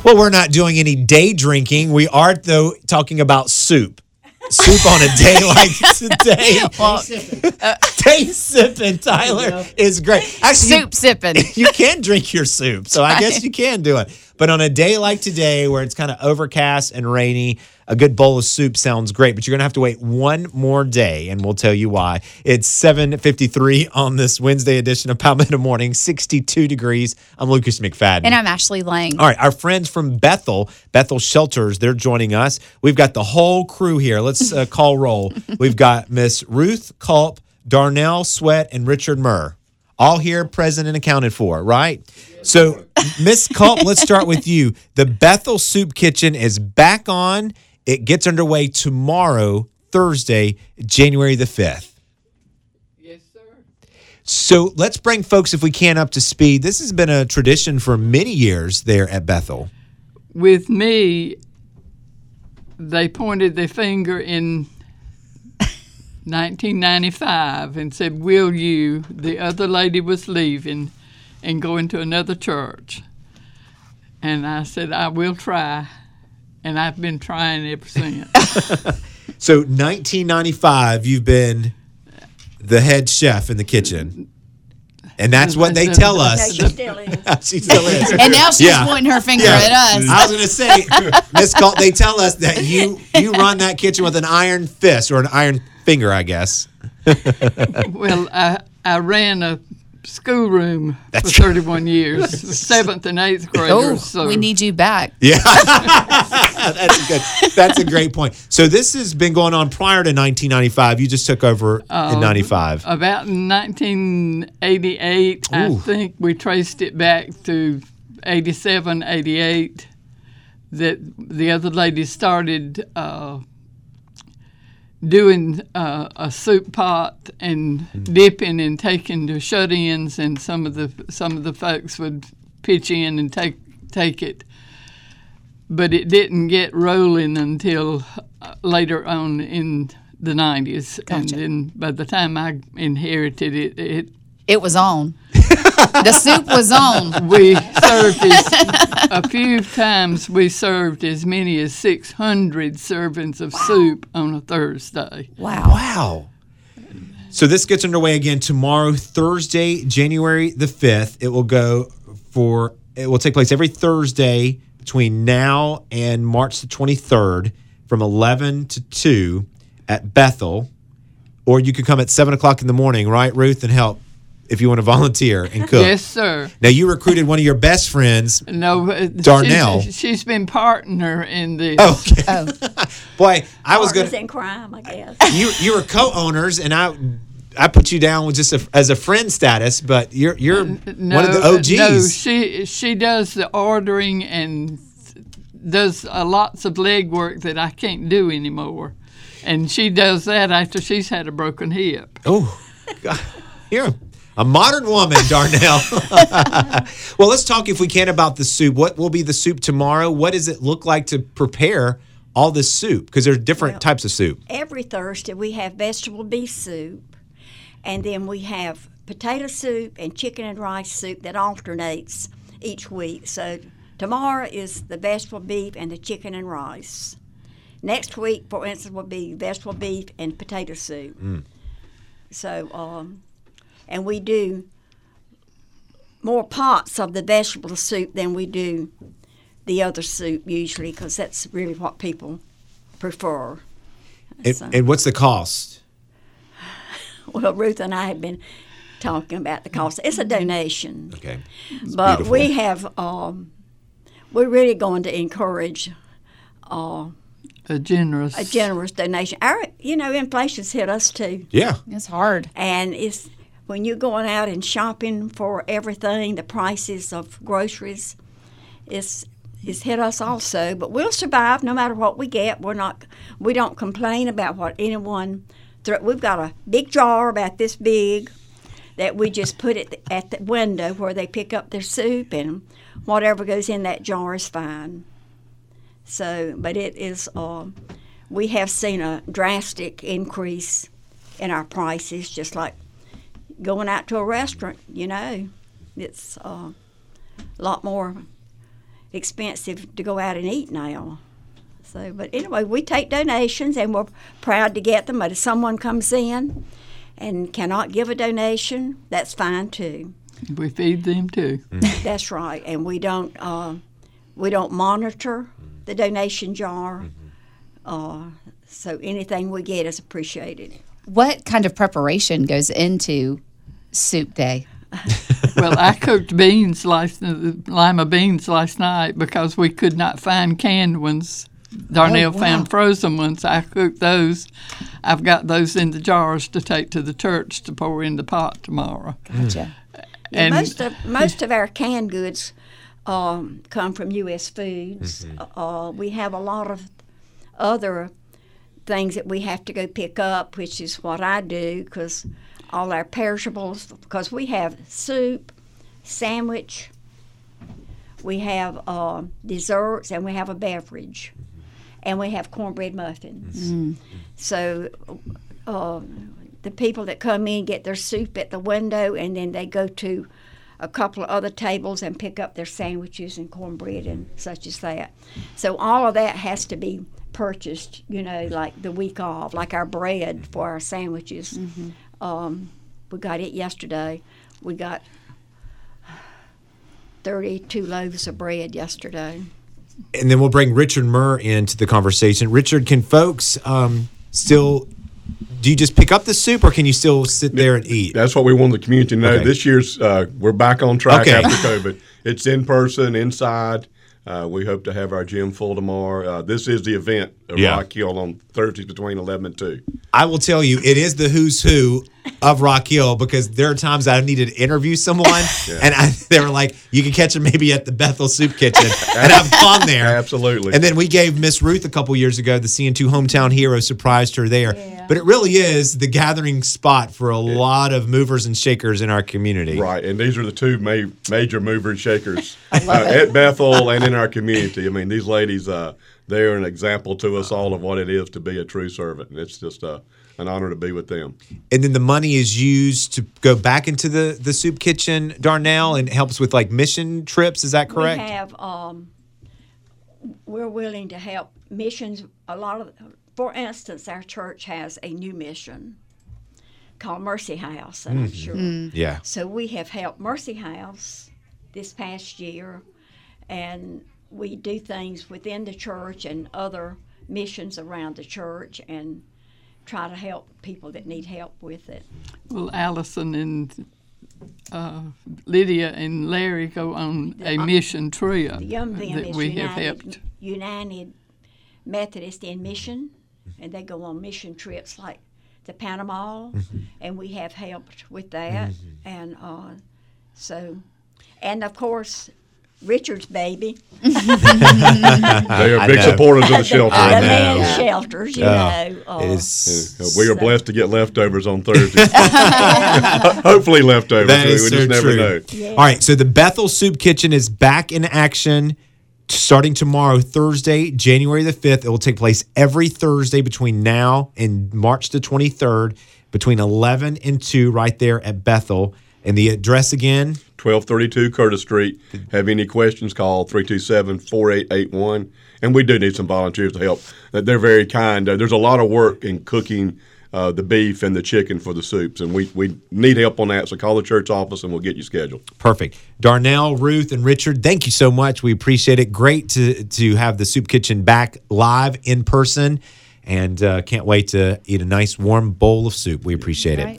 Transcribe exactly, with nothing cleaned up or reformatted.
Well, we're not doing any day drinking. We are, though, talking about soup. Soup on a day like today. Well, uh, day sipping, Tyler, is great. Actually, soup you, sipping. You can drink your soup, so I guess you can do it. But on a day like today, where it's kind of overcast and rainy, a good bowl of soup sounds great. But you're going to have to wait one more day, and we'll tell you why. It's seven fifty-three on this Wednesday edition of Palmetto Morning, sixty-two degrees. I'm Lucas McFadden. And I'm Ashley Lang. All right, our friends from Bethel, Bethel Shelters, they're joining us. We've got the whole crew here. Let's uh, call roll. We've got Miss Ruth Culp, Darnell Sweat, and Richard Murr. All here, present and accounted for, right? So, Miss Culp, let's start with you. The Bethel Soup Kitchen is back on. It gets underway tomorrow, Thursday, January the fifth. Yes, sir. So let's bring folks, if we can, up to speed. This has been a tradition for many years there at Bethel. With me, they pointed their finger in nineteen ninety-five and said, will you, the other lady was leaving, and go into another church. And I said, I will try. And I've been trying ever since. So nineteen ninety-five, you've been the head chef in the kitchen. And that's what they tell us. No, she still is. She still is. And now she's Yeah. pointing her finger Yeah. at us. I was going to say, Miss Culp, they tell us that you you run that kitchen with an iron fist or an iron finger, I guess. Well, I, I ran a schoolroom That's for thirty-one years, seventh and eighth graders. Oh, so we need you back. Yeah, that's a good. That's a great point. So this has been going on prior to nineteen ninety-five. You just took over in ninety-five. About nineteen eighty-eight, I Ooh. think we traced it back to eighty-seven, eighty-eight, that the other lady started uh, doing uh, a soup pot and dipping and taking to shut-ins, and some of the some of the folks would pitch in and take take it. But it didn't get rolling until uh, later on in the nineties. Gotcha. And then by the time I inherited it, it It was on. The soup was on. we served as, a few times we served as many as six hundred servings of soup on a Thursday. Wow. Wow. So this gets underway again tomorrow, Thursday, January the fifth. It will go for. It will take place every Thursday between now and March the twenty-third from eleven to two at Bethel. Or you could come at seven o'clock in the morning, right, Ruth, and help if you want to volunteer and cook. Yes, sir. Now, you recruited one of your best friends. No, uh, Darnell. She's, she's been partner in this. Oh, okay. Oh. Boy, I was Partners going in crime, I guess. you you were co-owners, and I I put you down with just a, as a friend status, but you're you're No, one of the O Gs. No, she she does the ordering and does uh, lots of legwork that I can't do anymore, and she does that after she's had a broken hip. Oh, God. You're a modern woman, Darnell. Well, let's talk, if we can, about the soup. What will be the soup tomorrow? What does it look like to prepare all this soup? Because there's different Well, types of soup. Every Thursday we have vegetable beef soup, and then we have potato soup and chicken and rice soup that alternates each week. So tomorrow is the vegetable beef and the chicken and rice. Next week, for instance, will be vegetable beef and potato soup. Mm. So, um, and we do more pots of the vegetable soup than we do the other soup usually, because that's really what people prefer. And, So- and what's the cost? Well, Ruth and I have been talking about the cost. It's a donation, Okay. It's but beautiful. we have. Um, we're really going to encourage uh, A generous. a generous donation. Our, you know, inflation's hit us too, Yeah. It's hard. and it's when you're going out and shopping for everything, the prices of groceries, it's it's hit us also. But we'll survive no matter what we get. We're not. We don't complain about what anyone. Thro- we've got a big jar about this big that we just put it at the window where they pick up their soup, and whatever goes in that jar is fine. So, but it is. Uh, we have seen a drastic increase in our prices, just like going out to a restaurant. You know, it's uh, a lot more expensive to go out and eat now. So, but anyway, we take donations, and we're proud to get them. But if someone comes in and cannot give a donation, that's fine too. We feed them too. That's right, and we don't uh, we don't monitor the donation jar. Uh, so anything we get is appreciated. What kind of preparation goes into Soup Day? Well, I cooked beans last lima beans last night because we could not find canned ones. Darnell Oh, wow. found frozen ones. I cooked those. I've got those in the jars to take to the church to pour in the pot tomorrow. Gotcha. Yeah, And most of most of our canned goods um, come from U S Foods. Uh, we have a lot of other things that we have to go pick up, which is what I do, because all our perishables, because we have soup, sandwich, we have uh, desserts, and we have a beverage, and we have cornbread muffins. So uh, the people that come in get their soup at the window, and then they go to a couple of other tables and pick up their sandwiches and cornbread and such as that. So all of that has to be purchased, you know, like the week of, like our bread for our sandwiches. Mm-hmm. Um, we got it yesterday. We got thirty-two loaves of bread yesterday. And then we'll bring Richard Murr into the conversation. Richard, can folks um, still, do you just pick up the soup, or can you still sit there and eat? That's what we want the community to know. Okay. This year's, uh, we're back on track Okay. after COVID. It's in person, inside. Uh, we hope to have our gym full tomorrow. Uh, this is the event of Yeah. Rock Hill on Thursdays between eleven and two. I will tell you, it is the who's who of Rock Hill, because there are times I needed to interview someone, and I, they were like, you can catch them maybe at the Bethel Soup Kitchen. And I've gone there. Absolutely. And then we gave Miss Ruth a couple years ago, the C N two Hometown Hero, surprised her there. Yeah. But it really is the gathering spot for a lot of movers and shakers in our community. Right, and these are the two ma- major mover and shakers uh, at Bethel and in our community. I mean, these ladies, uh, they are an example to us all of what it is to be a true servant. And it's just uh, an honor to be with them. And then the money is used to go back into the, the soup kitchen, Darnell, and helps with like mission trips. Is that correct? We have, um, we're willing to help missions. A lot of, for instance, our church has a new mission called Mercy House, and I'm sure. Yeah. So we have helped Mercy House this past year, and we do things within the church and other missions around the church, and try to help people that need help with it. Well, Allison and uh, Lydia and Larry go on a mission trip The Young that Them is we have United, helped. United Methodist in Mission, and they go on mission trips like to Panama, and we have helped with that. And uh, so, and of course, Richard's baby, They are I big know. supporters of the the, shelter. I the know. men's shelters, you Oh, know. Uh, It is. Uh, we are blessed to get leftovers on Thursdays. Hopefully leftovers. That we is we so just never true. know. Yeah. All right, so the Bethel Soup Kitchen is back in action starting tomorrow, Thursday, January the fifth. It will take place every Thursday between now and March the twenty-third, between eleven and two, right there at Bethel. And the address again? twelve thirty-two Curtis Street. Have any questions, call three two seven, four eight eight one. And we do need some volunteers to help. Uh, They're very kind. Uh, There's a lot of work in cooking uh, the beef and the chicken for the soups, and we, we need help on that, so call the church office and we'll get you scheduled. Perfect. Darnell, Ruth, and Richard, thank you so much. We appreciate it. Great to, to have the Soup Kitchen back live in person, and uh, can't wait to eat a nice warm bowl of soup. We appreciate it. Right.